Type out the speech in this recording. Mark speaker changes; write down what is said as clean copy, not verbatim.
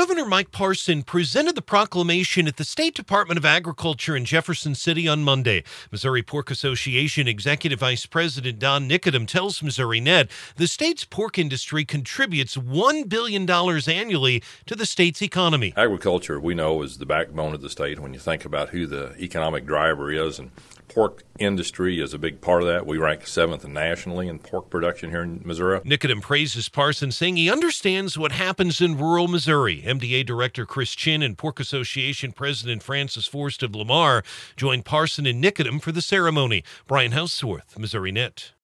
Speaker 1: Governor Mike Parson presented the proclamation at the State Department of Agriculture in Jefferson City on Monday. Missouri Pork Association Executive Vice President Don Nicodem tells Missouri Net the state's pork industry contributes $1 billion annually to the state's economy.
Speaker 2: Agriculture, we know, is the backbone of the state when you think about who the economic driver is, and pork industry is a big part of that. We rank 7th nationally in pork production here in Missouri.
Speaker 1: Nicodem praises Parson, saying he understands what happens in rural Missouri. MDA Director Chris Chin and Pork Association President Francis Forst of Lamar joined Parson and Nicodem for the ceremony. Brian Houseworth, Missouri Net.